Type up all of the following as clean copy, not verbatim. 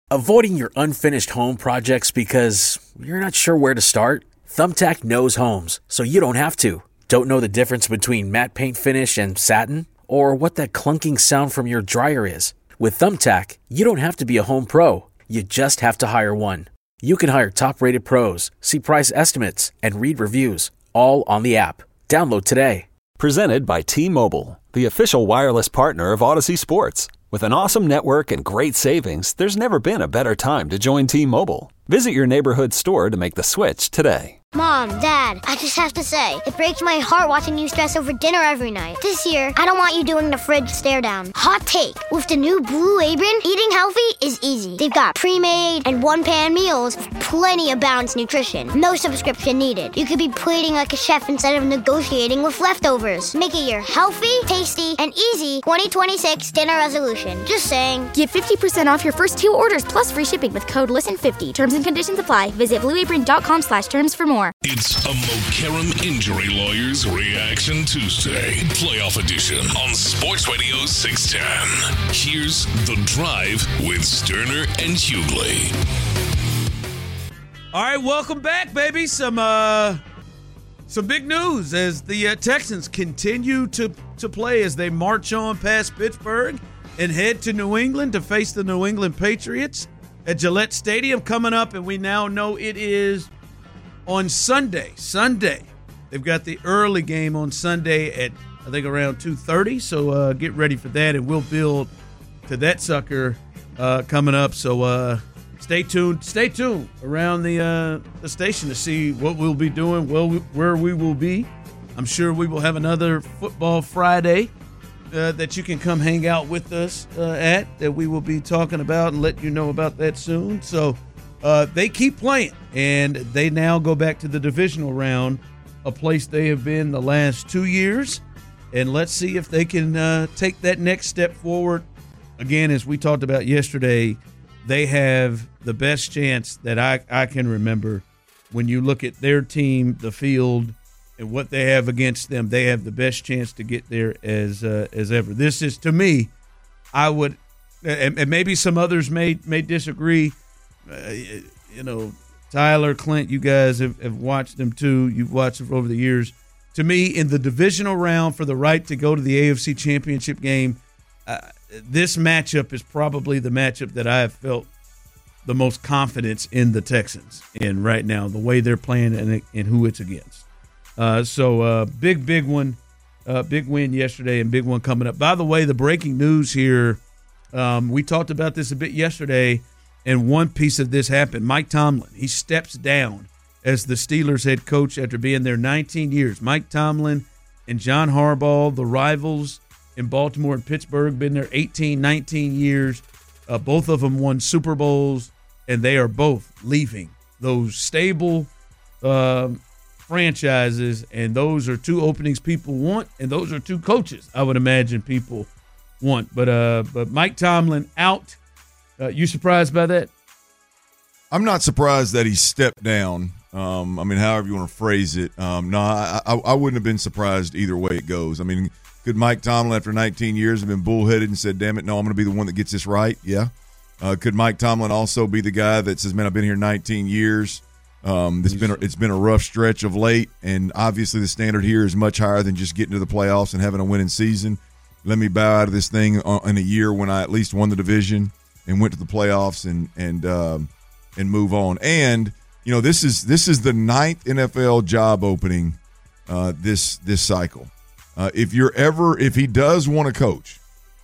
Avoiding your unfinished home projects because you're not sure where to start? Thumbtack knows homes, so you don't have to. Don't know the difference between matte paint finish and satin? Or what that clunking sound from your dryer is? With Thumbtack, you don't have to be a home pro. You just have to hire one. You can hire top-rated pros, see price estimates, and read reviews, all on the app. Download today. Presented by T-Mobile, the official wireless partner of Odyssey Sports. With an awesome network and great savings, there's never been a better time to join T-Mobile. Visit your neighborhood store to make the switch today. Mom, Dad, I just have to say, it breaks my heart watching you stress over dinner every night. This year, I don't want you doing the fridge stare down. Hot take, with the new Blue Apron, eating healthy is easy. They've got pre-made and one-pan meals with plenty of balanced nutrition. No subscription needed. You could be plating like a chef instead of negotiating with leftovers. Make it your healthy, tasty, and easy 2026 dinner resolution. Just saying. Get 50% off your first 2 orders plus free shipping with code LISTEN50. Terms and conditions apply. Visit blueapron.com/terms for more. It's a Mokaram Injury Lawyers Reaction Tuesday, playoff edition on Sports Radio 610. Here's The Drive with Sterner and Hughley. All right, welcome back, baby. Some big news as the Texans continue to play as they march on past Pittsburgh and head to New England to face the New England Patriots at Gillette Stadium coming up, and we now know it is on Sunday. They've got the early game on Sunday at, I think, around 2:30, so get ready for that, and we'll build to that sucker coming up. So stay tuned around the station to see what we'll be doing, where we will be. I'm sure we will have another Football Friday that you can come hang out with us at, that we will be talking about and let you know about that soon. So they keep playing, and they now go back to the divisional round, a place they have been the last 2 years. And let's see if they can take that next step forward. Again, as we talked about yesterday, they have the best chance that I can remember. When you look at their team, the field, and what they have against them, they have the best chance to get there as ever. This is, to me, I would, and maybe some others may disagree. Tyler, Clint, you guys have watched them too. You've watched them over the years. To me, in the divisional round for the right to go to the AFC Championship game, this matchup is probably the matchup that I have felt the most confidence in the Texans in right now, the way they're playing and who it's against. Big one, big win yesterday and big one coming up. By the way, the breaking news here, we talked about this a bit yesterday, and one piece of this happened. Mike Tomlin, he steps down as the Steelers head coach after being there 19 years. Mike Tomlin and John Harbaugh, the rivals in Baltimore and Pittsburgh, been there 18, 19 years. Both of them won Super Bowls, and they are both leaving those stable franchises, and those are two openings people want, and those are two coaches I would imagine people want. But Mike Tomlin out. You surprised by that? I'm not surprised that he stepped down. However you want to phrase it. I wouldn't have been surprised either way it goes. I mean, could Mike Tomlin, after 19 years, have been bullheaded and said, damn it, no, I'm going to be the one that gets this right? Yeah. Could Mike Tomlin also be the guy that says, man, I've been here 19 years. It's been a rough stretch of late, and obviously the standard here is much higher than just getting to the playoffs and having a winning season. Let me bow out of this thing in a year when I at least won the division and went to the playoffs and move on. And this is the 9th NFL job opening this cycle. If he does want to coach,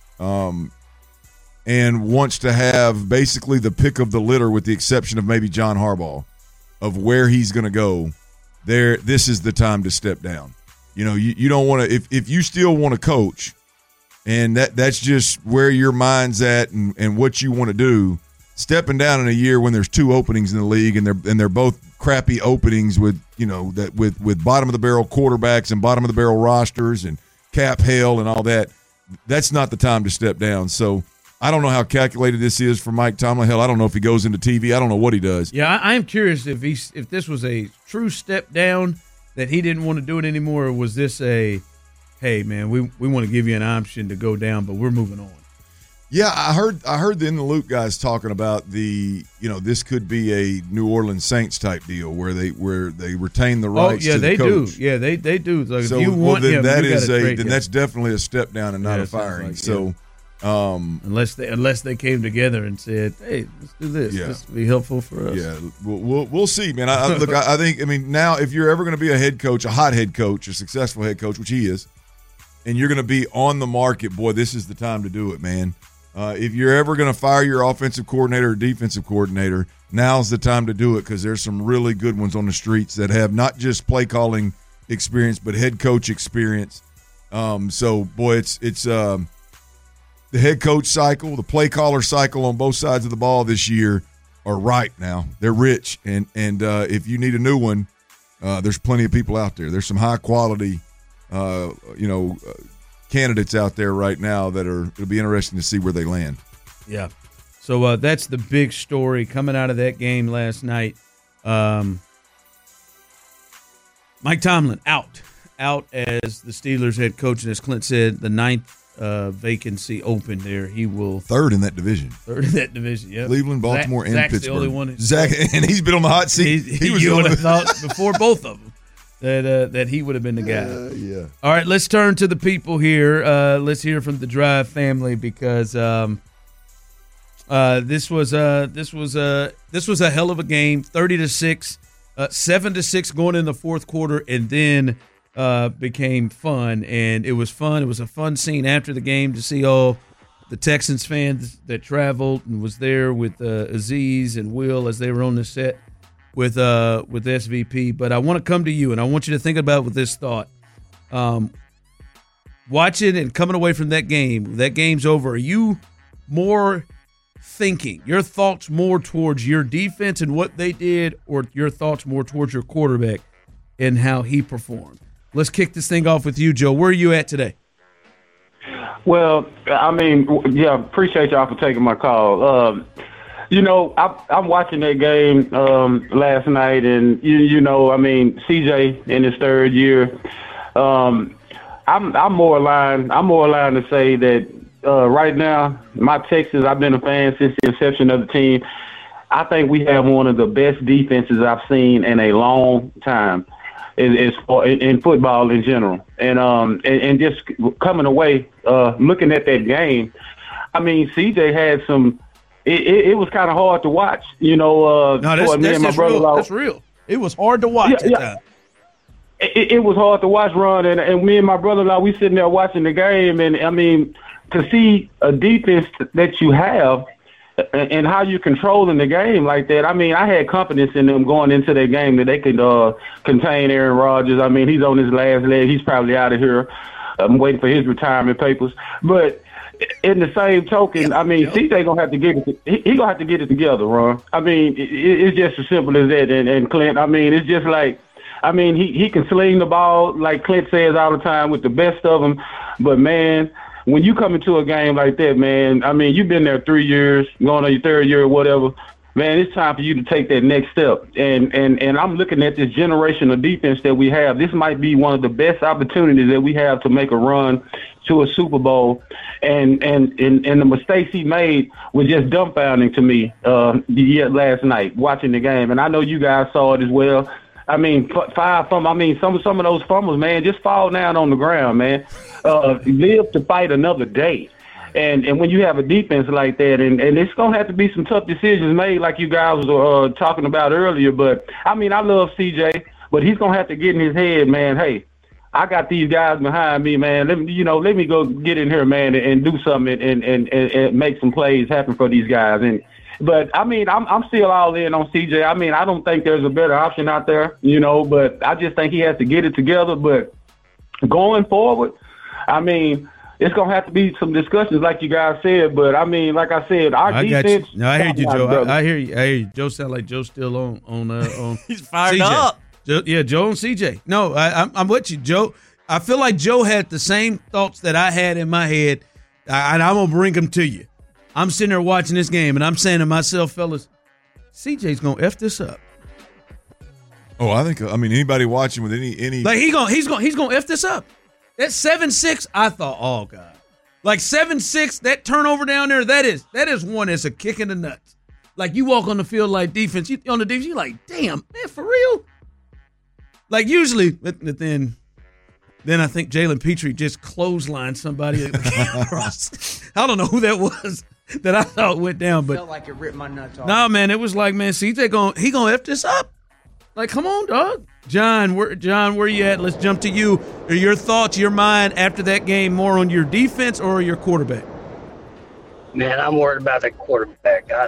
and wants to have basically the pick of the litter, with the exception of maybe John Harbaugh, of where he's going to go, this is the time to step down. You don't want to, if you still want to coach, and that's just where your mind's at and what you want to do, stepping down in a year when there's 2 openings in the league and they're both crappy openings with with bottom of the barrel quarterbacks and bottom of the barrel rosters and cap hell and all that, that's not the time to step down. So I don't know how calculated this is for Mike Tomlin. Hell, I don't know if he goes into TV. I don't know what he does. Yeah, I am curious if this was a true step down, that he didn't want to do it anymore, or was this a, hey, man, we want to give you an option to go down, but we're moving on? Yeah, I heard the In the Loop guys talking about this could be a New Orleans Saints type deal where they retain the rights. To the coach. Yeah, they do. Like, so if you want him, that's definitely a step down and not a firing. Like, so unless they came together and said, "Hey, let's do this. Yeah. This will be helpful for us." Yeah, we'll see, man. I think now if you're ever going to be a head coach, a hot head coach, a successful head coach, which he is, and you're going to be on the market, boy, this is the time to do it, man. If you're ever going to fire your offensive coordinator or defensive coordinator, now's the time to do it because there's some really good ones on the streets that have not just play calling experience but head coach experience. So, boy, it's the head coach cycle, the play caller cycle on both sides of the ball this year are right now. They're rich, and if you need a new one, there's plenty of people out there. There's some high quality, candidates out there right now it'll be interesting to see where they land. Yeah. So that's the big story coming out of that game last night. Mike Tomlin out as the Steelers head coach, and as Clint said, the 9th vacancy open there. He will third in that division. Yeah. Cleveland, Baltimore, and Zach's Pittsburgh. The only one. Zach, and he's been on the hot seat. You would have thought before both of them that he would have been the guy. Yeah. All right, let's turn to the people here. Let's hear from the Drive family because this was a hell of a game. 30-6, 7-6 going in the fourth quarter, and then became fun. And it was fun. It was a fun scene after the game to see all the Texans fans that traveled and was there with Aziz and Will as they were on the set with SVP. But I want to come to you, and I want you to think about with this thought. Watching and coming away from that game's over, are you more thinking, your thoughts more towards your defense and what they did, or your thoughts more towards your quarterback and how he performed? Let's kick this thing off with you, Joe. Where are you at today? Well, appreciate y'all for taking my call. I'm watching that game last night, and CJ in his third year. I'm more aligned to say that right now, my Texans, I've been a fan since the inception of the team. I think we have one of the best defenses I've seen in a long time in football in general. And just coming away, looking at that game, CJ had some. It was kind of hard to watch, That's real. That's real. It was hard to watch at times. It was hard to watch, Ron, and me and my brother-in-law, we sitting there watching the game, and to see a defense that you have and how you controlling the game like that. I had confidence in them going into that game that they could contain Aaron Rodgers. He's on his last leg. He's probably out of here. I'm waiting for his retirement papers, but. In the same token, CJ gonna have to get it. He gonna have to get it together, Ron. It's just as simple as that. And Clint, it's just like, he can sling the ball like Clint says all the time with the best of them. But man, when you come into a game like that, man, you've been there 3 years, going on your third year or whatever. Man, it's time for you to take that next step. And I'm looking at this generation of defense that we have. This might be one of the best opportunities that we have to make a run to a Super Bowl. And the mistakes he made were just dumbfounding to me last night watching the game. And I know you guys saw it as well. 5 fumbles. Some of those fumbles, man, just fall down on the ground, man. Live to fight another day. And when you have a defense like that, and it's going to have to be some tough decisions made like you guys were talking about earlier. But, I love CJ, but he's going to have to get in his head, man, hey, I got these guys behind me, man. Let me go get in here, man, and do something and make some plays happen for these guys. But I'm still all in on CJ. I don't think there's a better option out there, but I just think he has to get it together. But going forward, it's going to have to be some discussions like you guys said. But, like I said, our defense. No, I heard you, Joe. I hear you. Joe sound like Joe's still on He's fired CJ. up. Joe and CJ. No, I'm with you, Joe. I feel like Joe had the same thoughts that I had in my head, and I'm going to bring them to you. I'm sitting there watching this game, and I'm saying to myself, fellas, CJ's going to F this up. Oh, I think anybody watching with any like he's going to F this up. That 7-6, I thought, oh God, Like 7-6, that turnover down there, that is one that's a kick in the nuts. Like you walk on the field like defense, you're like, damn, man, for real? Like usually, but then I think Jalen Petrie just clotheslined somebody across. I don't know who that was that I thought went down, but felt like it ripped my nuts off. No, man, it was like, man, CJ gonna F this up. Like, come on, dog. John, where you at? Let's jump to you. Are your thoughts, your mind after that game more on your defense or your quarterback? Man, I'm worried about that quarterback. I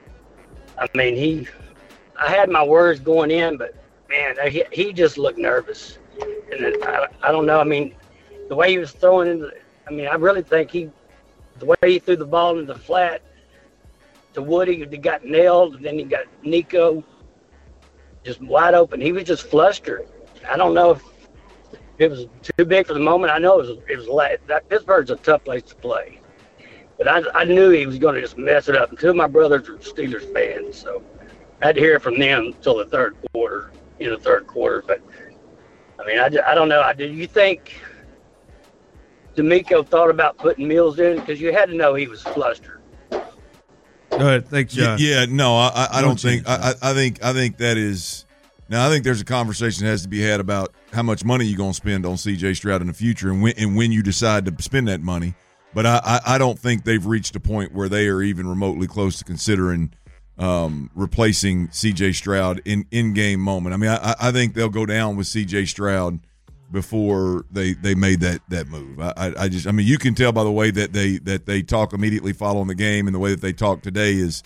had my words going in, but man, he just looked nervous. And I don't know. I mean, the way he was throwing I really think the way he threw the ball into the flat to Woody, he got nailed, and then he got Nico just wide open. He was just flustered. I don't know if it was too big for the moment. I know it was late. Pittsburgh's a tough place to play. But I knew he was going to just mess it up. And two of my brothers are Steelers fans, so I had to hear from them until the third quarter. But, I don't know. Do you think D'Amico thought about putting Mills in? Because you had to know he was flustered. Go ahead. Thanks, John. Yeah, no, I don't think – I think that is – now, I think there's a conversation that has to be had about how much money you're going to spend on C.J. Stroud in the future and when you decide to spend that money. But I don't think they've reached a point where they are even remotely close to considering replacing C.J. Stroud in game moment. I mean, I think they'll go down with C.J. Stroud before they made that move. I mean, you can tell by the way that they talk immediately following the game, and the way that they talk today is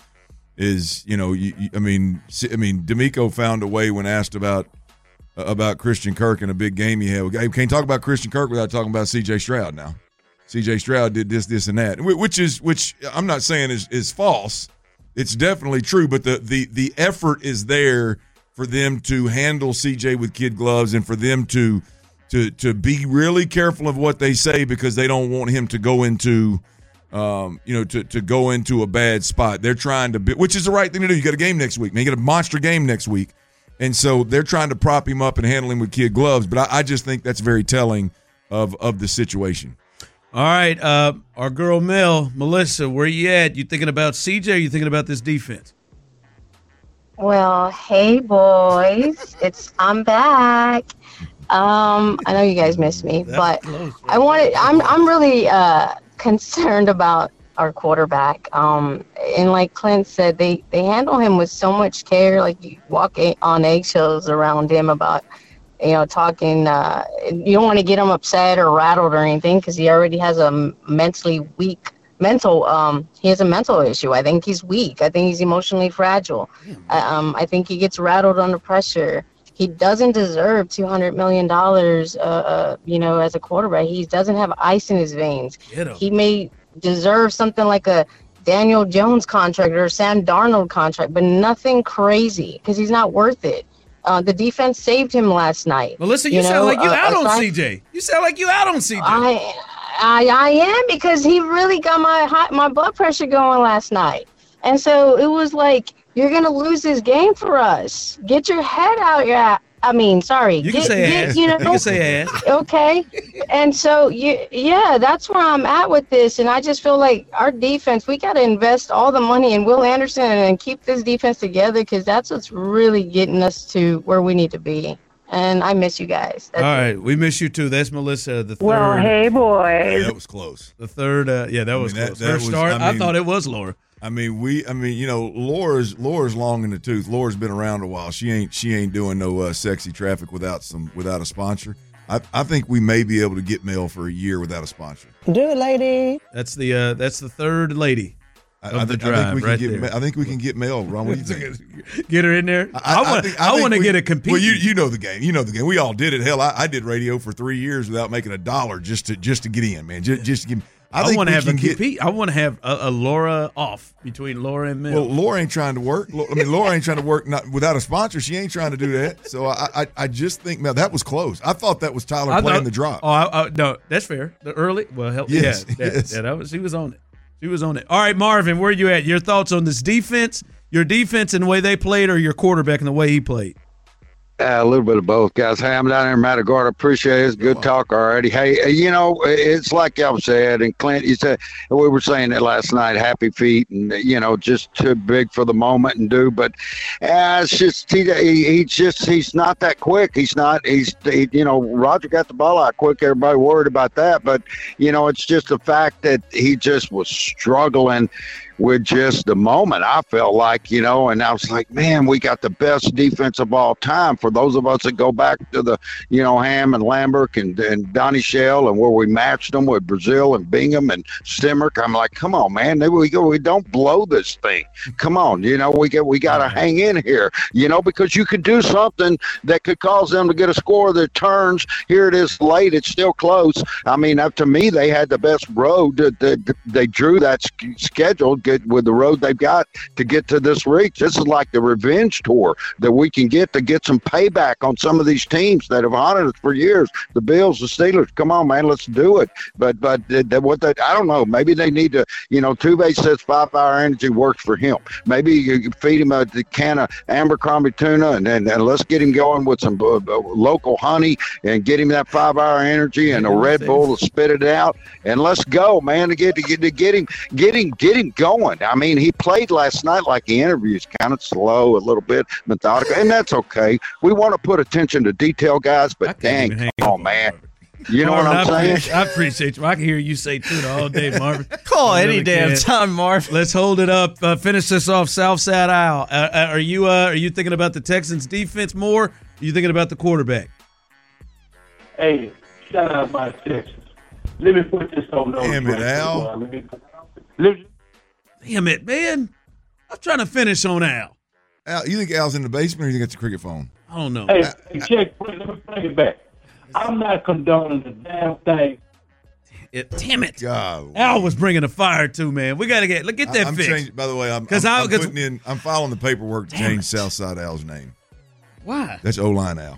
D'Amico found a way when asked about Christian Kirk in a big game he had. You can't talk about Christian Kirk without talking about C.J. Stroud now. C.J. Stroud did this, and that, which I'm not saying is false. It's definitely true, but the effort is there for them to handle C.J. with kid gloves and for them to be really careful of what they say because they don't want him to go into to go into a bad spot. They're trying to which is the right thing to do. You got a game next week, man. You got a monster game next week, and so they're trying to prop him up and handle him with kid gloves. But I just think that's very telling of the situation. All right, our girl Melissa, where you at? You thinking about CJ or you thinking about this defense? Well, hey boys, I'm back. I know you guys missed me, but I'm really concerned about our quarterback. And like Clint said, they handle him with so much care. Like you walk on eggshells around him about talking, you don't want to get him upset or rattled or anything because he already has a mentally weak he has a mental issue. I think he's weak. I think he's emotionally fragile. I think he gets rattled under pressure. He doesn't deserve $200 million, as a quarterback. He doesn't have ice in his veins. He may deserve something like a Daniel Jones contract or a Sam Darnold contract, but nothing crazy because he's not worth it. The defense saved him last night. Melissa, you sound like you out on CJ. You sound like you out on CJ. I am because he really got my blood pressure going last night. And so it was like, you're going to lose this game for us. Get your head out your ass. Sorry. You can say ass. You can say ass. Okay. And so, that's where I'm at with this. And I just feel like our defense, we got to invest all the money in Will Anderson and keep this defense together because that's what's really getting us to where we need to be. And I miss you guys. All right. We miss you, too. That's Melissa, the third. Well, hey, boys. Yeah, that was close. The third, that was close. Her start, I thought it was Laura. Laura's long in the tooth. Laura's been around a while. She ain't doing no sexy traffic without a sponsor. I think we may be able to get Mel for a year without a sponsor. Do it, lady. That's the third lady of the drive. I think we can get Mel. Ron, what do you think? Get her in there. I want to get a compete. Well, you know the game. You know the game. We all did it. Hell, I did radio for 3 years without making $1 just to get in, man. Just to get. I want to have a compete. I want to have a Laura off between Laura and Mel. Well, Laura ain't trying to work. Laura ain't trying to work without a sponsor. She ain't trying to do that. So I just think, Mel, that was close. I thought that was Tyler playing the drop. Oh, no, that's fair. The early, yes. She was on it. She was on it. All right, Marvin, where are you at? Your thoughts on this defense, your defense and the way they played, or your quarterback and the way he played? A little bit of both, guys. Hey, I'm down there in Matagorda. Appreciate it. It's good talk already. Hey, it's like y'all said, and Clint, you said, we were saying it last night, happy feet, and, just too big for the moment and do. But it's just, he's not that quick. Roger got the ball out quick. Everybody worried about that. But, it's just the fact that he just was struggling with just the moment, I felt like, and I was like, man, we got the best defense of all time. For those of us that go back to the, Ham and Lambert and Donnie Shell, and where we matched them with Brazil and Bingham and Stimmerk, I'm like, come on, man, we don't blow this thing. Come on, we got to hang in here, because you could do something that could cause them to get a score that turns. Here it is late, it's still close. I mean, up to me, they had the best road. They drew that schedule with the road they've got to get to this reach. This is like the revenge tour that we can get to get some payback on some of these teams that have haunted us for years. The Bills, the Steelers. Come on, man, let's do it. But I don't know. Maybe they need to. Tuve says 5 Hour Energy works for him. Maybe you feed him a can of Abercrombie tuna and let's get him going with some local honey and get him that 5 Hour Energy and a Red Bull to spit it out, and let's go, man, to get him going. I mean, he played last night like the interviews, kind of slow, a little bit methodical, and that's okay. We want to put attention to detail, guys, but dang, come on, man. You know Marvin, what I'm saying? I appreciate you. I can hear you say tuna all day, Marvin. Call any damn time, Marvin. Let's hold it up. Finish this off, Southside Owl. Are you thinking about the Texans' defense more? Or are you thinking about the quarterback? Hey, shout out my Texans. Let me put this on those. Damn it, Al. Damn it, man. I'm trying to finish on Al. Al, you think Al's in the basement or you think it's a cricket phone? I don't know. Hey, check. Let me bring it back. I'm not condoning the damn thing. Damn it. God. Al was bringing a fire too, man. We got to get that fixed. By the way, I'm filing the paperwork to change Southside Al's name. Why? That's O-line Al.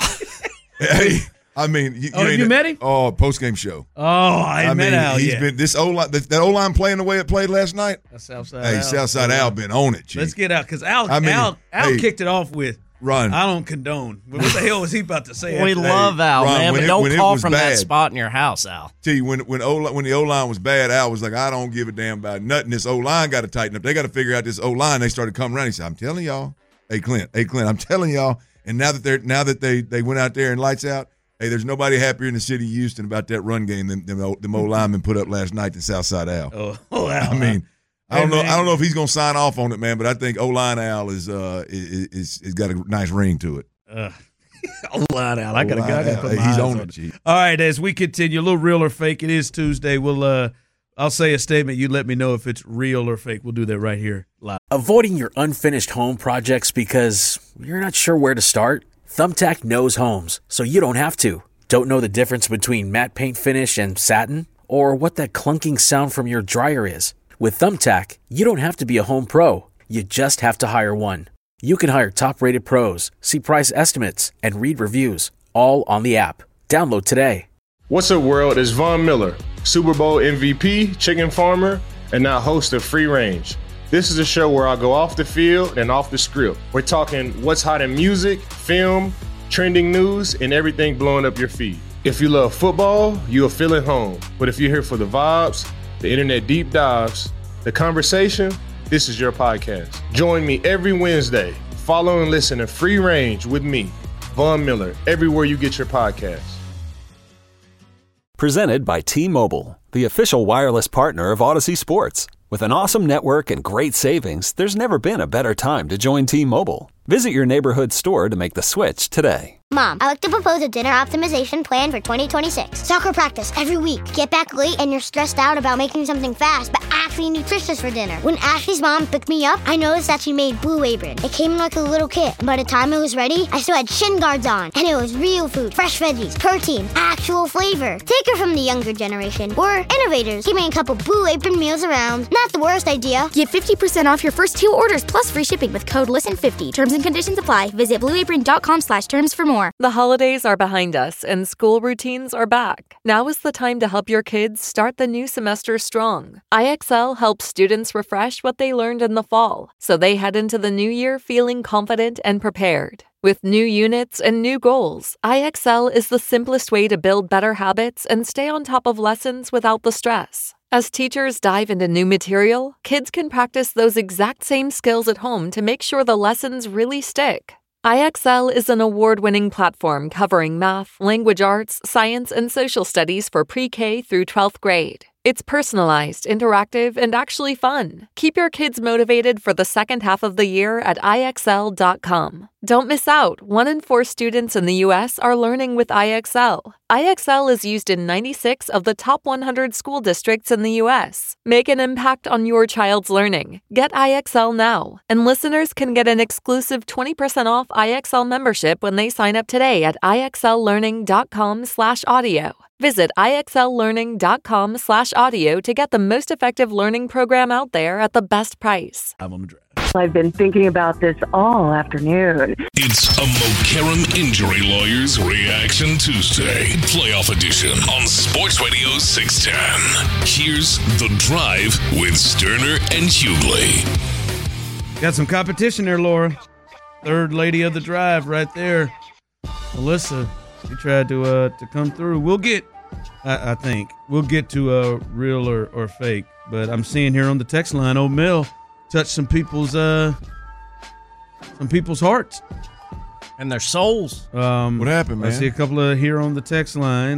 Hey, I mean, you met him? Oh, post-game show. Oh, I met Al. He's been this O-line. That O-line playing the way it played last night. Southside Al been on it. G. Let's get out because Al kicked it off with run. I don't condone. What the hell was he about to say? We love Al, man, but don't call from that spot in your house, Al. Tell you when the O-line was bad, Al was like, I don't give a damn about nothing. This O-line got to tighten up. They got to figure out this O-line. They started coming around. He said, I'm telling y'all, hey Clint, I'm telling y'all. And now that they went out there and lights out. Hey, there's nobody happier in the city of Houston about that run game than the Mo lineman put up last night than Southside Al. Oh, Al. I mean, I don't know if he's gonna sign off on it, man. But I think O-line Al is got a nice ring to it. O-line Al, I gotta put my he's eyes on it. G. All right, as we continue, a little real or fake. It is Tuesday. I'll say a statement. You let me know if it's real or fake. We'll do that right here live. Avoiding your unfinished home projects because you're not sure where to start? Thumbtack knows homes, so you don't have to. Don't know the difference between matte paint finish and satin? Or what that clunking sound from your dryer is? With Thumbtack, you don't have to be a home pro. You just have to hire one. You can hire top-rated pros, see price estimates, and read reviews, all on the app. Download today. What's up, world? It's Von Miller, Super Bowl MVP, chicken farmer, and now host of Free Range. This is a show where I go off the field and off the script. We're talking what's hot in music, film, trending news, and everything blowing up your feed. If you love football, you'll feel at home. But if you're here for the vibes, the internet deep dives, the conversation, this is your podcast. Join me every Wednesday. Follow and listen to Free Range with me, Von Miller, everywhere you get your podcasts. Presented by T-Mobile, the official wireless partner of Odyssey Sports. With an awesome network and great savings, there's never been a better time to join T-Mobile. Visit your neighborhood store to make the switch today. Mom, I like to propose a dinner optimization plan for 2026. Soccer practice every week. Get back late and you're stressed out about making something fast, but actually nutritious for dinner. When Ashley's mom picked me up, I noticed that she made Blue Apron. It came in like a little kit, and by the time it was ready, I still had shin guards on. And it was real food, fresh veggies, protein, actual flavor. Take her from the younger generation. We're innovators. Give me a couple Blue Apron meals around. Not the worst idea. Get 50% off your first 2 orders plus free shipping with code LISTEN50. Terms and conditions apply. Visit blueapron.com/terms for more. The holidays are behind us and school routines are back. Now is the time to help your kids start the new semester strong. IXL helps students refresh what they learned in the fall, so they head into the new year feeling confident and prepared. With new units and new goals, IXL is the simplest way to build better habits and stay on top of lessons without the stress. As teachers dive into new material, kids can practice those exact same skills at home to make sure the lessons really stick. IXL is an award-winning platform covering math, language arts, science, and social studies for pre-K through 12th grade. It's personalized, interactive, and actually fun. Keep your kids motivated for the second half of the year at IXL.com. Don't miss out. 1 in 4 students in the U.S. are learning with IXL. IXL is used in 96 of the top 100 school districts in the U.S. Make an impact on your child's learning. Get IXL now. And listeners can get an exclusive 20% off IXL membership when they sign up today at IXLlearning.com/audio. Visit IXLlearning.com/audio to get the most effective learning program out there at the best price. I've been thinking about this all afternoon. It's a Mokaram Injury Lawyers Reaction Tuesday, playoff edition on Sports Radio 610. Here's The Drive with Sterner and Hughley. Got some competition there, Laura. Third lady of the drive right there. Melissa, she tried to come through. We'll get, I think, we'll get to real or fake. But I'm seeing here on the text line, Old Mill touched some people's hearts and their souls. What happened, man? I see a couple of here on the text line.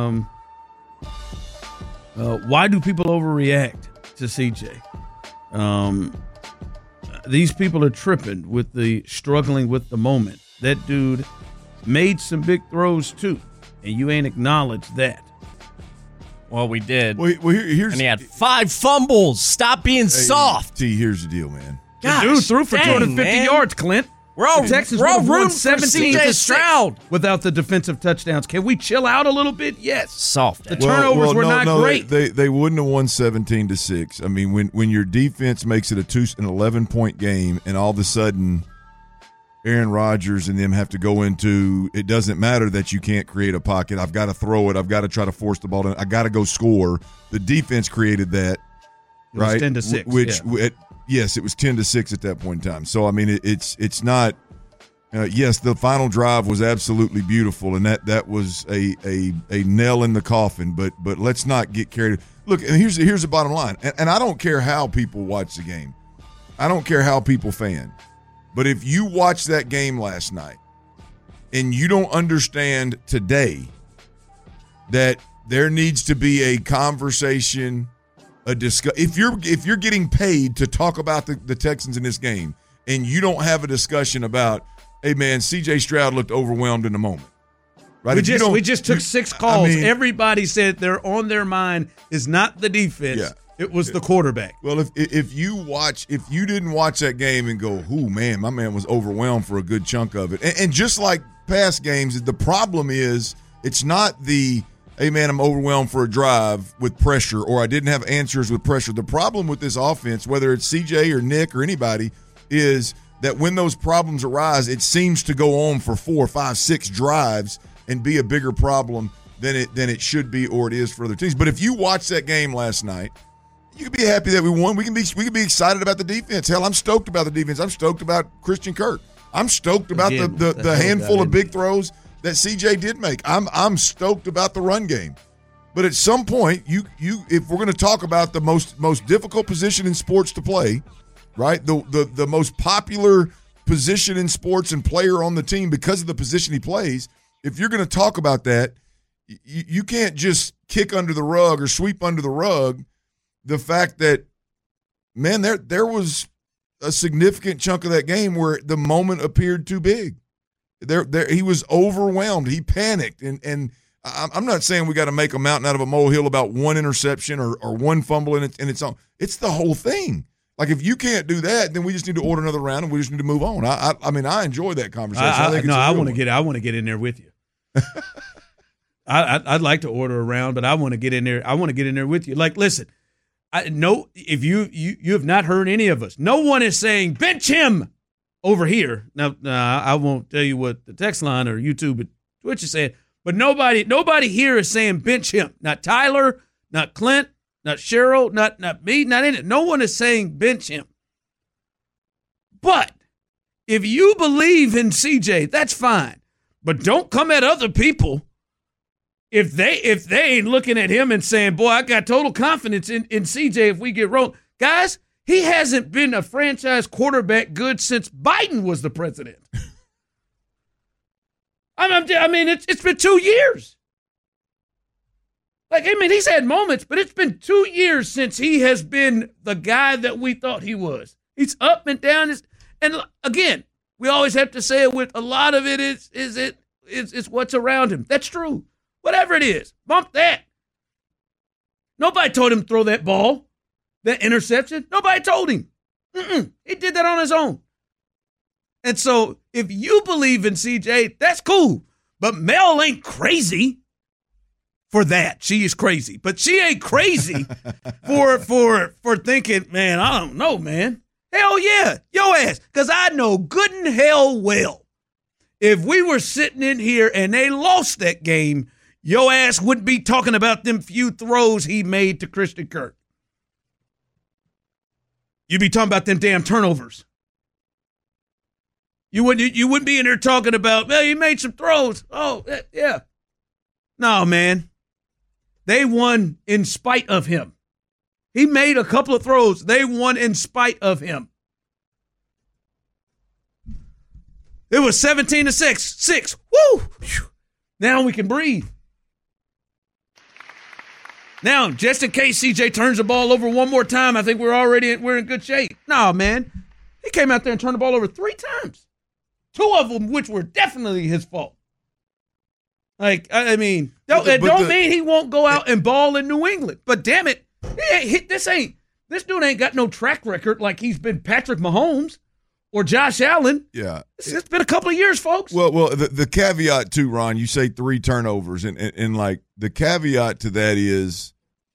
Why do people overreact to CJ? These people are tripping with the struggling with the moment. That dude made some big throws too, and you ain't acknowledged that. Well, we did. Well, here's and he had 5 fumbles. Stop being soft. T, here's the deal, man. The dude threw for 250 yards, Clint. The Texans would have won 17-6 without the defensive touchdowns. Can we chill out a little bit? Yes. Soft. The turnovers were not great. They wouldn't have won 17-6. I mean, when your defense makes it an 11-point game, and all of a sudden Aaron Rodgers and them have to go into, it doesn't matter that you can't create a pocket. I've got to throw it. I've got to try to force the ball in. I got to go score. The defense created that, right? It was 10-6. Which, yes, it was 10-6 at that point in time. So I mean, it's not. Yes, the final drive was absolutely beautiful, and that was a nail in the coffin. But let's not get carried. Look, and here's the bottom line. And I don't care how people watch the game. I don't care how people fan. But if you watch that game last night and you don't understand today that there needs to be a conversation, if you're getting paid to talk about the Texans in this game and you don't have a discussion about, hey man, C.J. Stroud looked overwhelmed in the moment. Right? We just took 6 calls. Everybody said on their mind is not the defense. Yeah. It was the quarterback. Well, if you didn't watch that game and go, "Ooh, man, my man was overwhelmed for a good chunk of it," and just like past games, the problem is it's not the, "Hey, man, I'm overwhelmed for a drive with pressure," or "I didn't have answers with pressure." The problem with this offense, whether it's CJ or Nick or anybody, is that when those problems arise, it seems to go on for 4, 5, 6 drives and be a bigger problem than it should be or it is for other teams. But if you watch that game last night, you can be happy that we won. We can be excited about the defense. Hell, I'm stoked about the defense. I'm stoked about Christian Kirk. I'm stoked about the handful of big throws that CJ did make. I'm stoked about the run game. But at some point, if we're going to talk about the most difficult position in sports to play, right? The most popular position in sports and player on the team because of the position he plays. If you're going to talk about that, you can't just kick under the rug or sweep under the rug the fact that, man, there was a significant chunk of that game where the moment appeared too big. He was overwhelmed. He panicked. And I'm not saying we got to make a mountain out of a molehill about one interception or one fumble in its own. It's the whole thing. Like, if you can't do that, then we just need to order another round and we just need to move on. I mean, I enjoy that conversation. I want to get in there with you. I'd like to order a round, but I want to get in there. I want to get in there with you. Like, listen. If you have not heard any of us, no one is saying bench him over here. Now I won't tell you what the text line or YouTube or Twitch is saying, but nobody here is saying bench him. Not Tyler, not Clint, not Cheryl, not me, not in it. No one is saying bench him. But if you believe in CJ, that's fine. But don't come at other people if they ain't looking at him and saying, boy, I got total confidence in CJ if we get rolled. Guys, he hasn't been a franchise quarterback good since Biden was the president. I mean, it's been 2 years. He's had moments, but it's been 2 years since he has been the guy that we thought he was. He's up and down. And again, we always have to say it with a lot of it is what's around him. That's true. Whatever it is, bump that. Nobody told him to throw that ball, that interception. Nobody told him. He did that on his own. And so if you believe in CJ, that's cool. But Mel ain't crazy for that. She is crazy. But she ain't crazy for thinking, man, I don't know, man. Hell yeah, yo ass. Because I know good and hell well, if we were sitting in here and they lost that game, yo ass wouldn't be talking about them few throws he made to Christian Kirk. You'd be talking about them damn turnovers. You wouldn't be in there talking about, well, he made some throws. Oh, yeah. No, man. They won in spite of him. He made a couple of throws. They won in spite of him. It was 17-6. Woo! Now we can breathe. Now, just in case CJ turns the ball over one more time, I think we're in good shape. No, man. He came out there and turned the ball over 3 times. 2 of them, which were definitely his fault. Don't mean he won't go out and ball in New England. But damn it, this dude ain't got no track record like he's been Patrick Mahomes or Josh Allen. Yeah. It's been a couple of years, folks. Well, the caveat too, Ron, you say 3 turnovers, and the caveat to that is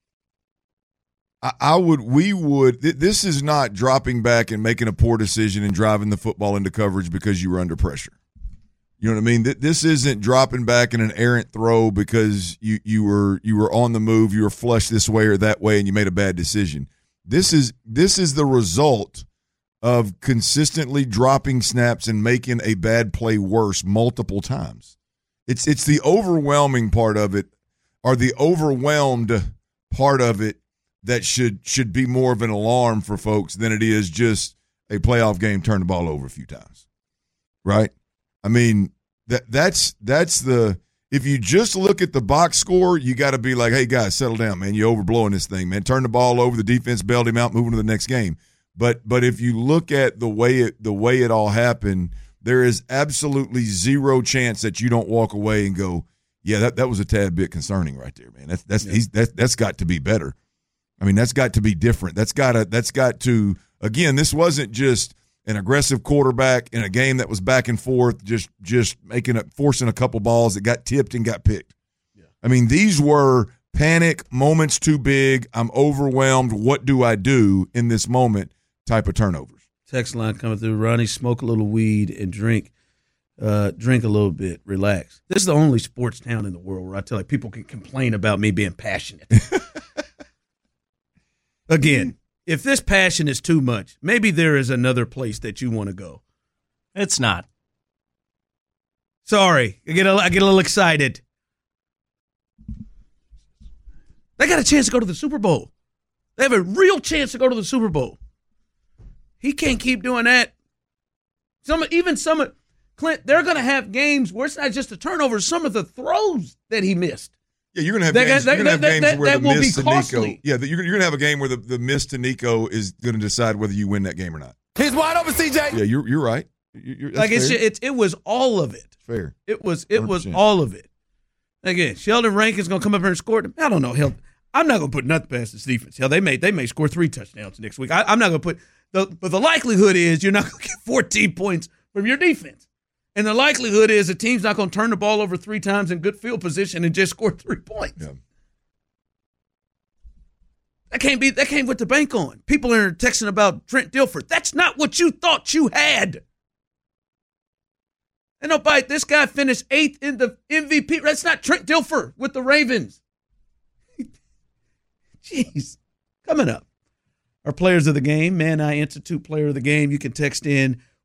this is not dropping back and making a poor decision and driving the football into coverage because you were under pressure. You know what I mean? This isn't dropping back in an errant throw because you were on the move, you were flushed this way or that way, and you made a bad decision. This is the result of consistently dropping snaps and making a bad play worse multiple times. It's the overwhelming part of it, or the overwhelmed part of it, that should be more of an alarm for folks than it is just a playoff game, turn the ball over a few times, right? I mean, that's the – if you just look at the box score, you got to be like, hey, guys, settle down, man. You're overblowing this thing, man. Turn the ball over. The defense bailed him out, moving to the next game. But if you look at the way it all happened, there is absolutely zero chance that you don't walk away and go, yeah, that was a tad bit concerning right there, man. That's got to be better. I mean, that's got to be different. That's got to again, this wasn't just an aggressive quarterback in a game that was back and forth, just forcing a couple balls that got tipped and got picked. Yeah. I mean, these were panic, moments too big, I'm overwhelmed, what do I do in this moment type of turnovers. Text line coming through, Ronnie, smoke a little weed and drink a little bit, relax. This is the only sports town in the world where I tell you people can complain about me being passionate. Again, if this passion is too much, maybe there is another place that you want to go. It's not. Sorry, I get a little excited. They got a chance to go to the Super Bowl. They have a real chance to go to the Super Bowl. He can't keep doing that. Clint, they're going to have games where it's not just the turnovers, some of the throws that he missed. Yeah, you're going to have games where the miss to Nico. Yeah, you're going to have a game where the miss to Nico is going to decide whether you win that game or not. He's wide open, CJ. Yeah, you're right. It was all of it. Fair. It was all of it. Again, Sheldon Rankin's going to come up here and score. I don't know. Hell, I'm not going to put nothing past this defense. Hell, they may score 3 touchdowns next week. I'm not going to put but the likelihood is you're not going to get 14 points from your defense. And the likelihood is the team's not going to turn the ball over 3 times in good field position and just score 3 points. Yeah. That can't put the bank on. People are texting about Trent Dilfer. That's not what you thought you had. And nobody, this guy finished 8th in the MVP. That's not Trent Dilfer with the Ravens. Jeez. Coming up, our players of the game, Man Eye Institute player of the game. You can text in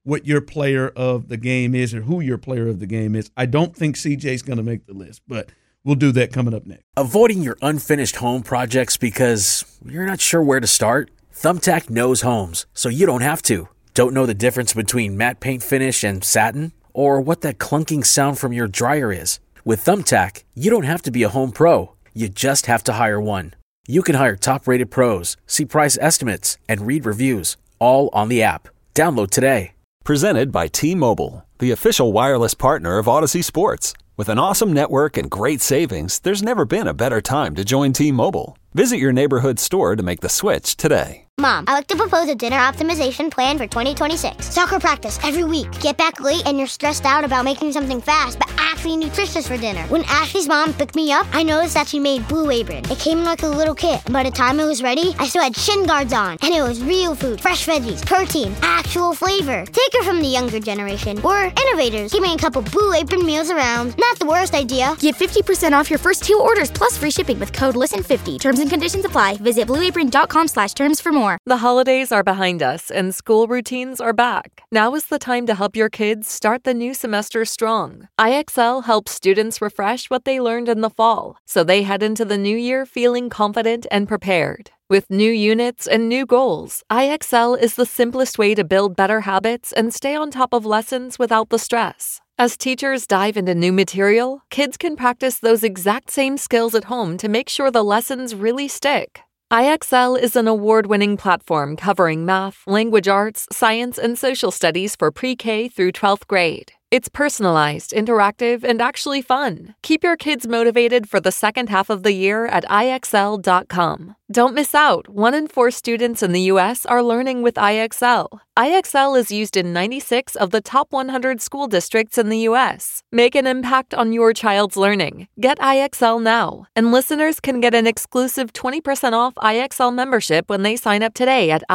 what your player of the game is or who your player of the game is. I don't think CJ's going to make the list, but we'll do that coming up next. Avoiding your unfinished home projects because you're not sure where to start? Thumbtack knows homes, so you don't have to. Don't know the difference between matte paint finish and satin? Or what that clunking sound from your dryer is? With Thumbtack, you don't have to be a home pro. You just have to hire one. You can hire top-rated pros, see price estimates, and read reviews, all on the app. Download today. Presented by T-Mobile, the official wireless partner of Odyssey Sports. With an awesome network and great savings, there's never been a better time to join T-Mobile. Visit your neighborhood store to make the switch today. Mom, I like to propose a dinner optimization plan for 2026. Soccer practice every week. Get back late and you're stressed out about making something fast, but actually nutritious for dinner. When Ashley's mom picked me up, I noticed that she made Blue Apron. It came in like a little kit, and by the time it was ready, I still had shin guards on. And it was real food, fresh veggies, protein, actual flavor. Take her from the younger generation. We're innovators, keeping a couple Blue Apron meals around. Not the worst idea. Get 50% off your first 2 orders plus free shipping with code LISTEN50. Terms and conditions apply. Visit blueapron.com/terms for more. The holidays are behind us and school routines are back. Now is the time to help your kids start the new semester strong. IXL helps students refresh what they learned in the fall, so they head into the new year feeling confident and prepared. With new units and new goals, IXL is the simplest way to build better habits and stay on top of lessons without the stress. As teachers dive into new material, kids can practice those exact same skills at home to make sure the lessons really stick. IXL is an award-winning platform covering math, language arts, science, and social studies for pre-K through 12th grade. It's personalized, interactive, and actually fun. Keep your kids motivated for the second half of the year at IXL.com. Don't miss out. 1 in 4 students in the U.S. are learning with IXL. IXL is used in 96 of the top 100 school districts in the U.S. Make an impact on your child's learning. Get IXL now. And listeners can get an exclusive 20% off IXL membership when they sign up today at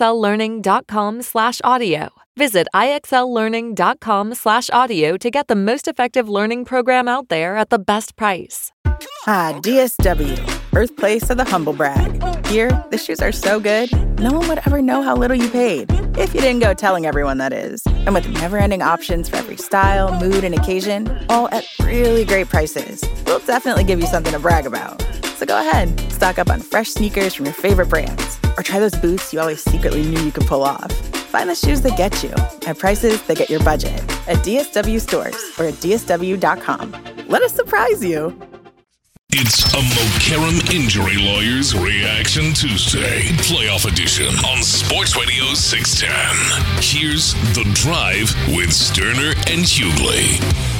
IXLlearning.com/audio. Visit IXLlearning.com/audio to get the most effective learning program out there at the best price. DSW, birthplace of the humble brag. Here, the shoes are so good, no one would ever know how little you paid. If you didn't go telling everyone, that is. And with never-ending options for every style, mood, and occasion, all at really great prices, we'll definitely give you something to brag about. So go ahead, stock up on fresh sneakers from your favorite brands, or try those boots you always secretly knew you could pull off. Find the shoes that get you at prices that get your budget at DSW stores or at DSW.com. Let us surprise you. It's a Mokaram Injury Lawyers Reaction Tuesday, playoff edition on Sports Radio 610. Here's The Drive with Sterner and Hughley.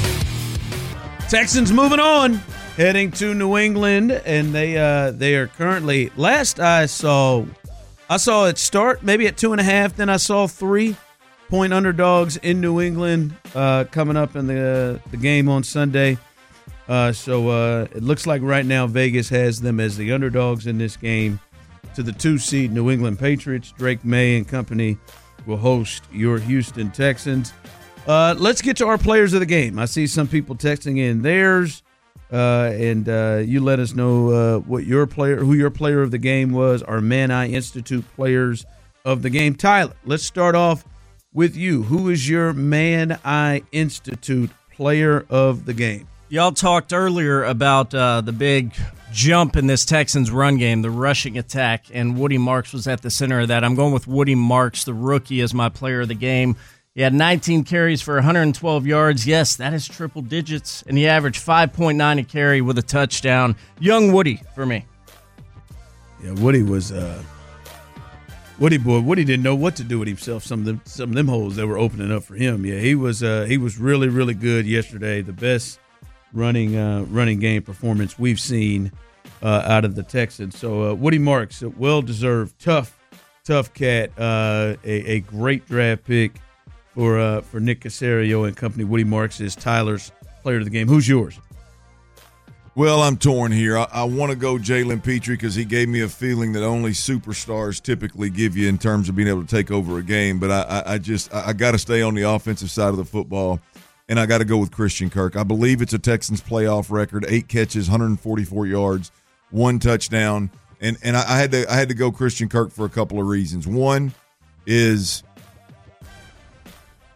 Texans moving on, heading to New England, and they are currently, last I saw it start maybe at 2.5. Then I saw 3-point underdogs in New England coming up in the game on Sunday. So it looks like right now Vegas has them as the underdogs in this game to the 2-seed New England Patriots. Drake May and company will host your Houston Texans. Let's get to our players of the game. I see some people texting in theirs. And you let us know who your player of the game was, our Man Eye Institute players of the game. Tyler, let's start off with you. Who is your Man Eye Institute player of the game? Y'all talked earlier about the big jump in this Texans run game, the rushing attack, and Woody Marks was at the center of that. I'm going with Woody Marks, the rookie, as my player of the game. He had 19 carries for 112 yards. Yes, that is triple digits. And he averaged 5.9 a carry with a touchdown. Young Woody for me. Yeah, Woody was Woody didn't know what to do with himself. Some of them holes that were opening up for him. Yeah, he was really, really good yesterday. The best running game performance we've seen out of the Texans. So Woody Marks, well-deserved, tough cat, a great draft pick for Nick Caserio and company. Woody Marks is Tyler's player of the game. Who's yours? Well, I'm torn here. I want to go Jalen Petrie because he gave me a feeling that only superstars typically give you in terms of being able to take over a game. But I got to stay on the offensive side of the football, and I got to go with Christian Kirk. I believe it's a Texans playoff record: 8 catches, 144 yards, 1 touchdown, and I had to go Christian Kirk for a couple of reasons. One is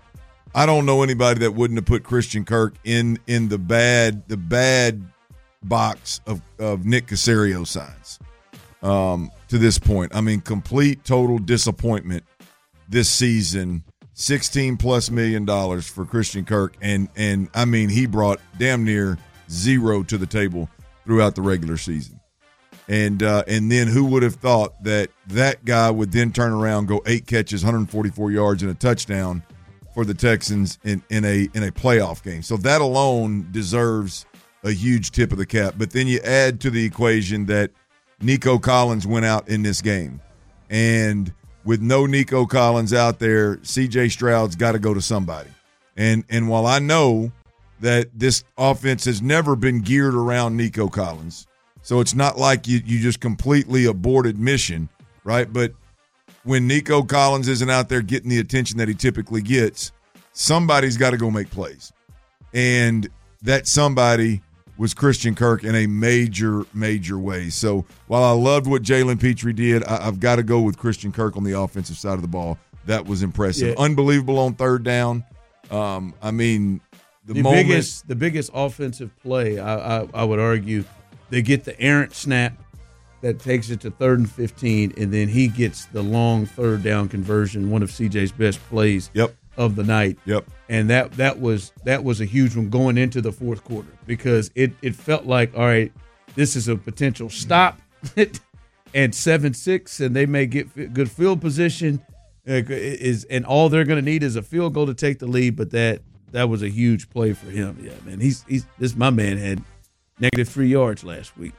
I don't know anybody that wouldn't have put Christian Kirk in the bad box of Nick Caserio signs to this point. I mean, complete total disappointment this season. $16+ million for Christian Kirk, and I mean, he brought damn near zero to the table throughout the regular season. And then who would have thought that guy would then turn around, go 8 catches, 144 yards, and a touchdown for the Texans in a playoff game. So that alone deserves a huge tip of the cap. But then you add to the equation that Nico Collins went out in this game, and with no Nico Collins out there, C.J. Stroud's got to go to somebody. And while I know that this offense has never been geared around Nico Collins, so it's not like you just completely aborted mission, right? But when Nico Collins isn't out there getting the attention that he typically gets, somebody's got to go make plays. And that somebody was Christian Kirk in a major, major way. So while I loved what Jalen Petrie did, I've got to go with Christian Kirk on the offensive side of the ball. That was impressive. Yeah. Unbelievable on third down. I mean, the biggest offensive play, I would argue, they get the errant snap that takes it to 3rd and 15, and then he gets the long third down conversion, one of CJ's best plays of the night. Yep. And that was a huge one going into the fourth quarter, because it felt like, all right, this is a potential stop and 7-6, and they may get good field position, and all they're going to need is a field goal to take the lead. But that was a huge play for him. Yeah, man, my man had -3 yards last week.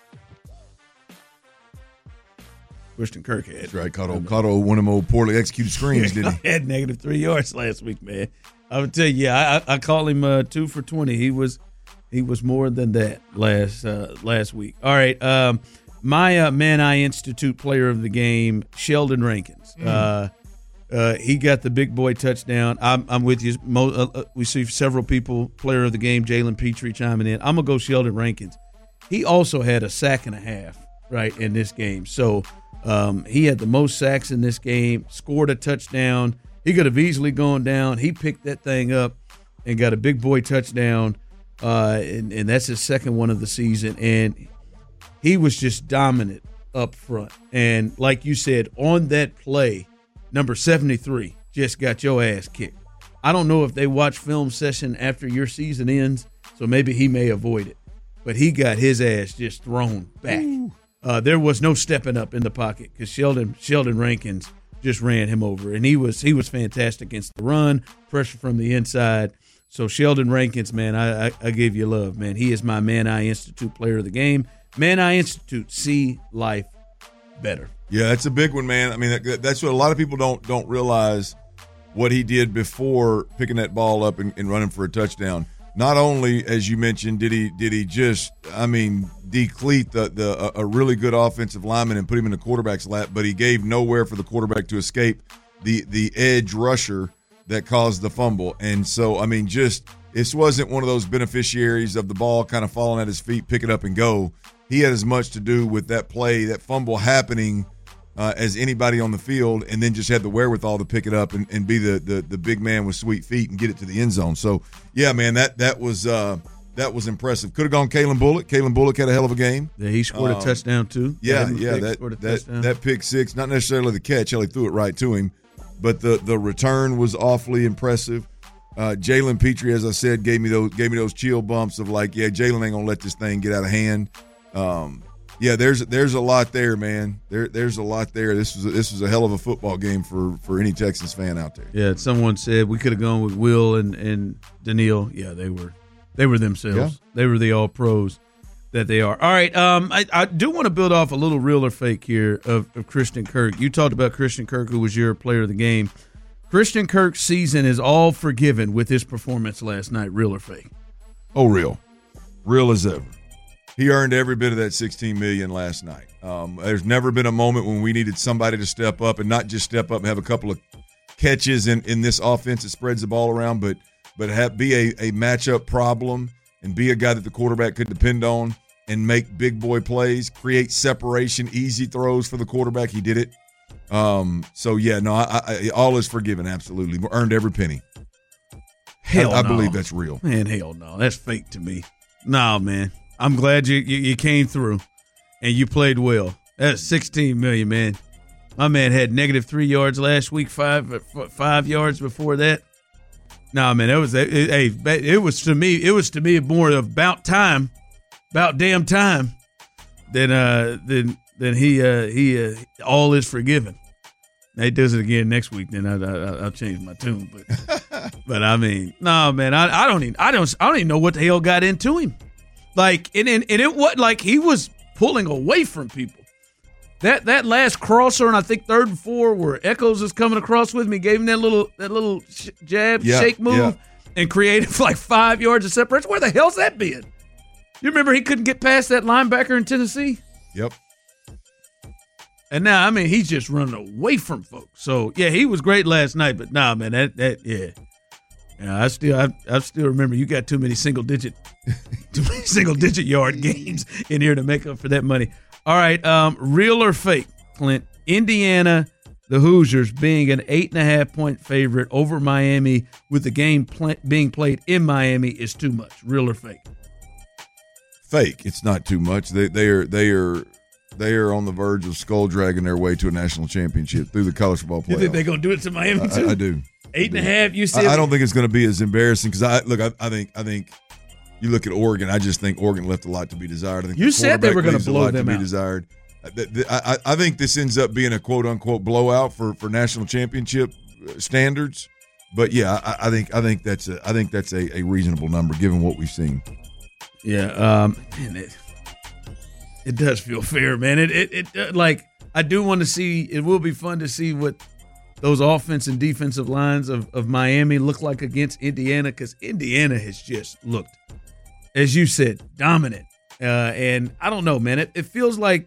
Christian Kirk had. That's right. Caught one of them old poorly executed screens, didn't he? Had -3 yards last week, man. I would tell you, I call him 2 for 20. He was more than that last week. All right, my Man I Institute player of the game, Sheldon Rankins. He got the big boy touchdown. I'm with you. We see several people, player of the game, Jalen Petrie chiming in. I'm gonna go Sheldon Rankins. He also had a sack and a half, right, in this game. So he had the most sacks in this game, scored a touchdown. He could have easily gone down. He picked that thing up and got a big boy touchdown, and that's his second one of the season. And he was just dominant up front. And like you said, on that play, number 73 just got your ass kicked. I don't know if they watch film session after your season ends, so maybe he may avoid it. But he got his ass just thrown back. There was no stepping up in the pocket because Sheldon Rankins just ran him over, and he was fantastic against the run, pressure from the inside. So Sheldon Rankins, man, I give you love, man. He is my Man I Institute player of the game. Man I Institute, see life better. Yeah, that's a big one, man. I mean, that's what a lot of people don't realize, what he did before picking that ball up and running for a touchdown. Not only, as you mentioned, did he just, I mean, decleat a really good offensive lineman and put him in the quarterback's lap, but he gave nowhere for the quarterback to escape the edge rusher that caused the fumble. And so, I mean, just this wasn't one of those beneficiaries of the ball kind of falling at his feet, pick it up and go. He had as much to do with that play, that fumble happening, as anybody on the field, and then just had the wherewithal to pick it up and be the big man with sweet feet and get it to the end zone. So, yeah, man, that was impressive. Could have gone Kalen Bullock. Kalen Bullock had a hell of a game. Yeah, he scored a touchdown too. That pick six, not necessarily the catch. Hell, he threw it right to him, but the return was awfully impressive. Jalen Petrie, as I said, gave me those chill bumps of like, yeah, Jalen ain't gonna let this thing get out of hand. Yeah, there's a lot there, man. There's a lot there. This was a hell of a football game for any Texans fan out there. Yeah, someone said we could have gone with Will and Daniil. Yeah, they were themselves. Yeah. They were the all pros that they are. All right, I do want to build off a little real or fake here of Christian Kirk. You talked about Christian Kirk, who was your player of the game. Christian Kirk's season is all forgiven with his performance last night. Real or fake? Oh, real as ever. He earned every bit of that $16 million last night. There's never been a moment when we needed somebody to step up, and not just step up and have a couple of catches in this offense that spreads the ball around, but be a matchup problem and be a guy that the quarterback could depend on and make big boy plays, create separation, easy throws for the quarterback. He did it. So, yeah, no, I all is forgiven, absolutely. We earned every penny. Hell I no. believe that's real. Man, hell no. That's fake to me. No, man. I'm glad you came through and you played well. That's $16 million, man. My man had -3 yards last week, 5 yards before that. No, man, it was to me more of about damn time than he all is forgiven. Now he does it again next week, then I'll change my tune. But I mean, no, man, I don't even know what the hell got into him. Like, and it what like he was pulling away from people. That last crosser, and I think 3rd and 4, where Echols is coming across with me, gave him that little jab, shake move, and created like 5 yards of separation. Where the hell's that been? You remember he couldn't get past that linebacker in Tennessee? Yep. And now, I mean, he's just running away from folks. So, yeah, he was great last night, but nah, man, yeah. I still remember you got too many single digit yard games in here to make up for that money. All right, real or fake, Clint? Indiana, the Hoosiers being an 8.5-point favorite over Miami with the game being played in Miami is too much. Real or fake? Fake. It's not too much. They are on the verge of skull dragging their way to a national championship through the college football playoff. You think they're going to do it to Miami too? I do. 8.5. You see? I don't think it's going to be as embarrassing because I think you look at Oregon. I just think Oregon left a lot to be desired. I think you said they were going to blow them out. Desired. I think this ends up being a quote unquote blowout for national championship standards. But yeah, I think that's a reasonable number given what we've seen. Yeah, man, it does feel fair, man. It like I do want to see. It will be fun to see what those offense and defensive lines of Miami look like against Indiana, because Indiana has just looked, as you said, dominant. And I don't know, man. It feels like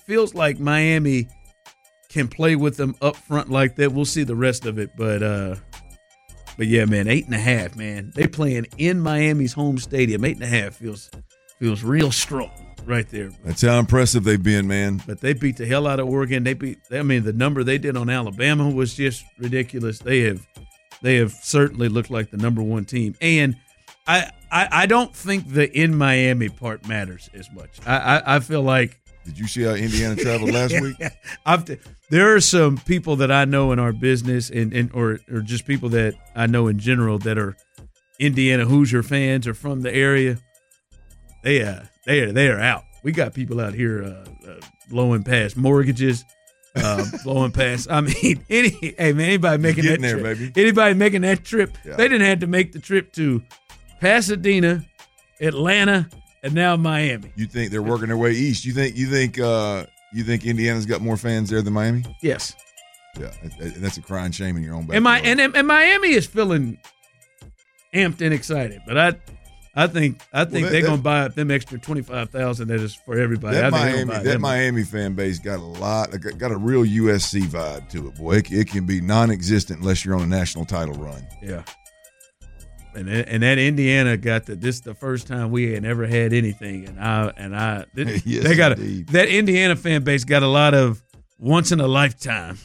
Miami can play with them up front like that. We'll see the rest of it, but yeah, man, 8.5, man. They playing in Miami's home stadium. 8.5 feels real strong right there. That's how impressive they've been, man. But they beat the hell out of Oregon. The number they did on Alabama was just ridiculous. They have certainly looked like the number one team. And I don't think the in Miami part matters as much. I feel like. Did you see how Indiana traveled last week? There are some people that I know in our business or just people that I know in general that are Indiana Hoosier fans or from the area. They are out. We got people out here blowing past mortgages, blowing past. I mean, anybody making that trip, baby. Anybody making that trip, They didn't have to make the trip to Pasadena, Atlanta, and now Miami. You think they're working their way east? You think Indiana's got more fans there than Miami? Yes. Yeah, that's a crying shame in your own backyard. And Miami is feeling amped and excited, but I think they're gonna buy up them extra 25,000 that is for everybody. That Miami fan base got a real USC vibe to it, boy. It can be non-existent unless you're on a national title run. Yeah. And that Indiana got this is the first time we ain't ever had anything, Yes, they got indeed. That Indiana fan base got a lot of once in a lifetime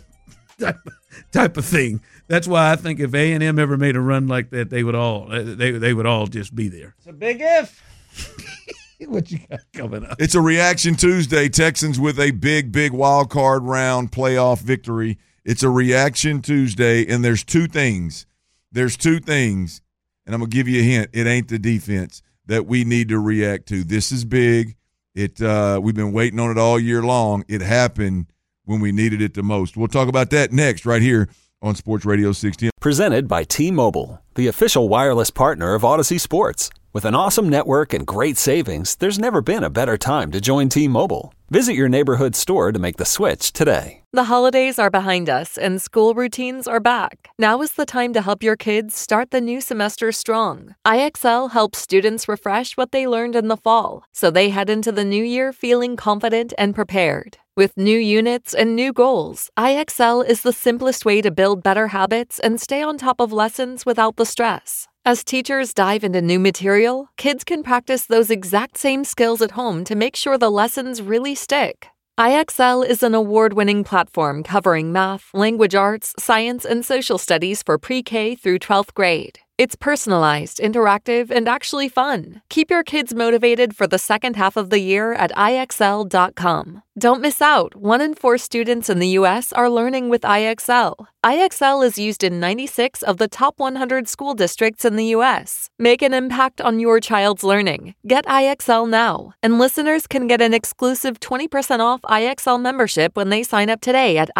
type of thing. That's why I think if A&M ever made a run like that, they would all just be there. It's a big if. What you got coming up? It's a Reaction Tuesday. Texans with a big wild card round playoff victory. It's a Reaction Tuesday, and there's two things. And I'm going to give you a hint. It ain't the defense that we need to react to. This is big. We've been waiting on it all year long. It happened when we needed it the most. We'll talk about that next right here on Sports Radio 610. Presented by T-Mobile, the official wireless partner of Odyssey Sports. With an awesome network and great savings, there's never been a better time to join T-Mobile. Visit your neighborhood store to make the switch today. The holidays are behind us and school routines are back. Now is the time to help your kids start the new semester strong. IXL helps students refresh what they learned in the fall, so they head into the new year feeling confident and prepared. With new units and new goals, IXL is the simplest way to build better habits and stay on top of lessons without the stress. As teachers dive into new material, kids can practice those exact same skills at home to make sure the lessons really stick. IXL is an award-winning platform covering math, language arts, science, and social studies for pre-K through 12th grade. It's personalized, interactive, and actually fun. Keep your kids motivated for the second half of the year at IXL.com. Don't miss out. 1 in 4 students in the U.S. are learning with IXL. IXL is used in 96 of the top 100 school districts in the U.S. Make an impact on your child's learning. Get IXL now. And listeners can get an exclusive 20% off IXL membership when they sign up today at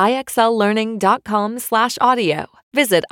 IXLlearning.com/audio. Visit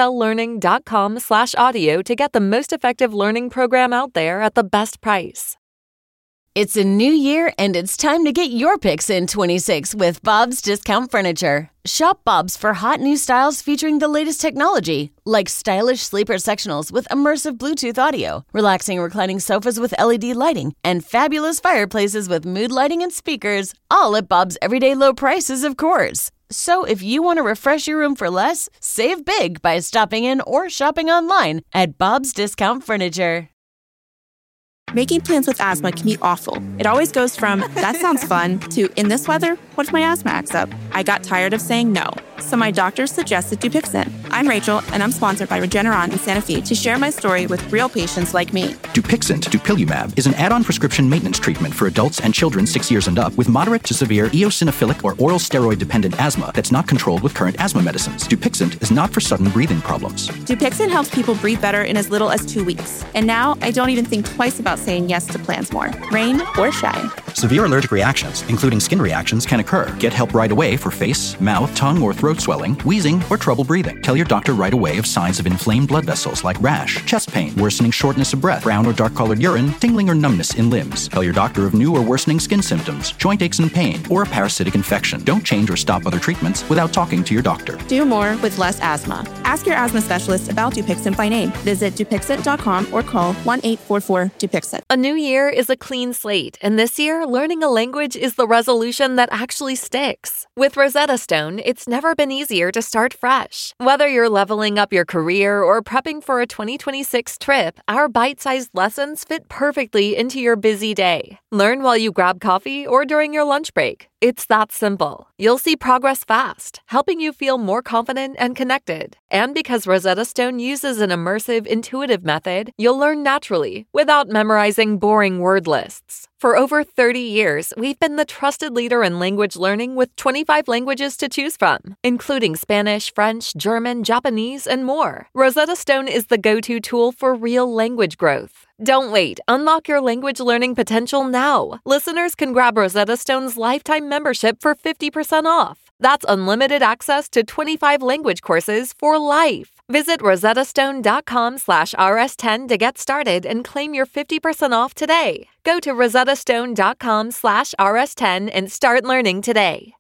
IXLlearning.com/audio to get the most effective learning program out there at the best price. It's a new year, and it's time to get your picks in 26 with Bob's Discount Furniture. Shop Bob's for hot new styles featuring the latest technology, like stylish sleeper sectionals with immersive Bluetooth audio, relaxing reclining sofas with LED lighting, and fabulous fireplaces with mood lighting and speakers, all at Bob's everyday low prices, of course. So if you want to refresh your room for less, save big by stopping in or shopping online at Bob's Discount Furniture. Making plans with asthma can be awful. It always goes from, that sounds fun, to, in this weather, what if my asthma acts up? I got tired of saying no, so my doctor suggested Dupixent. I'm Rachel, and I'm sponsored by Regeneron in Santa Fe to share my story with real patients like me. Dupixent, dupilumab, is an add-on prescription maintenance treatment for adults and children 6 years and up with moderate to severe eosinophilic or oral steroid-dependent asthma that's not controlled with current asthma medicines. Dupixent is not for sudden breathing problems. Dupixent helps people breathe better in as little as 2 weeks. And now, I don't even think twice about saying yes to plans more, rain or shine. Severe allergic reactions, including skin reactions, can occur. Get help right away for face, mouth, tongue, or throat swelling, wheezing, or trouble breathing. Tell your doctor right away of signs of inflamed blood vessels like rash, chest pain, worsening shortness of breath, brown or dark-colored urine, tingling or numbness in limbs. Tell your doctor of new or worsening skin symptoms, joint aches and pain, or a parasitic infection. Don't change or stop other treatments without talking to your doctor. Do more with less asthma. Ask your asthma specialist about Dupixent by name. Visit Dupixent.com or call 1-844-DUPIXENT. A new year is a clean slate, and this year, learning a language is the resolution that actually sticks. With Rosetta Stone, it's never been easier to start fresh. Whether you're leveling up your career or prepping for a 2026 trip, our bite-sized lessons fit perfectly into your busy day. Learn while you grab coffee or during your lunch break. It's that simple. You'll see progress fast, helping you feel more confident and connected. And because Rosetta Stone uses an immersive, intuitive method, you'll learn naturally without memorizing boring word lists. For over 30 years, we've been the trusted leader in language learning with 25 languages to choose from, including Spanish, French, German, Japanese, and more. Rosetta Stone is the go-to tool for real language growth. Don't wait. Unlock your language learning potential now. Listeners can grab Rosetta Stone's lifetime membership for 50% off. That's unlimited access to 25 language courses for life. Visit rosettastone.com/rs10 to get started and claim your 50% off today. Go to rosettastone.com/rs10 and start learning today.